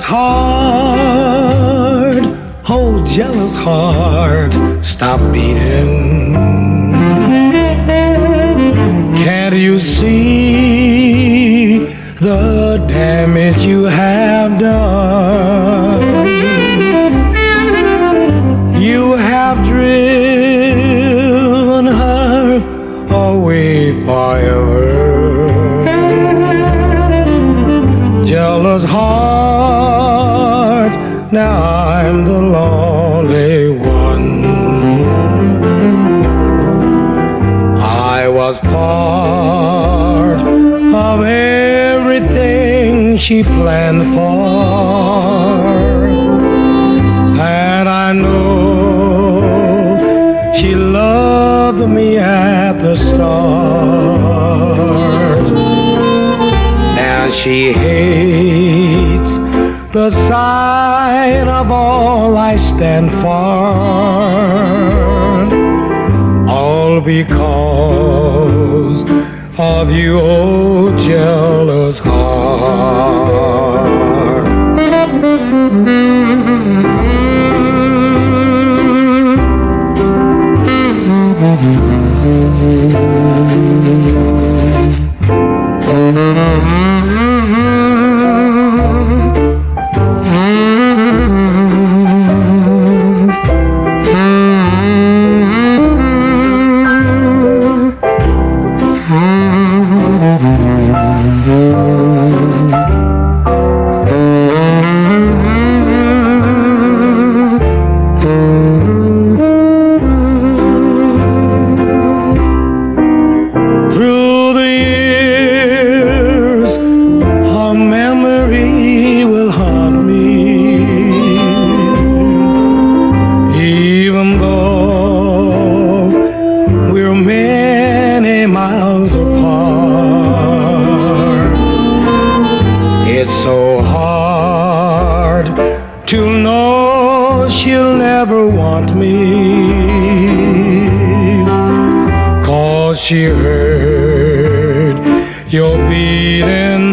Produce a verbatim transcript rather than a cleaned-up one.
Jealous heart, oh jealous heart, stop beating. Can't you see the damage you have done? You have driven her away forever. Jealous heart, now I'm the lonely one. I was part of everything she planned for, and I know she loved me at the start. Now she hates the sight of all I stand for, all because of you, oh jealous heart. Through the years, her memory will haunt me, even though we're many miles apart. It's so hard to know she'll never want me, 'cause she heard your beating